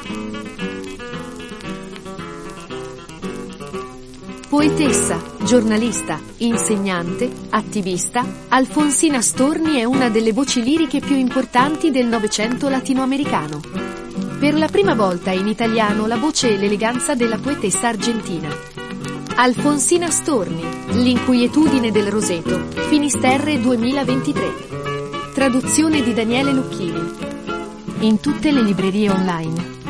Poetessa, giornalista, insegnante, attivista, Alfonsina Storni è una delle voci liriche più importanti del Novecento latinoamericano. Per la prima volta in italiano la voce e l'eleganza della poetessa argentina. Alfonsina Storni, L'inquietudine del roseto, Finisterre 2023. Traduzione di Daniele Lucchini. In tutte le librerie online.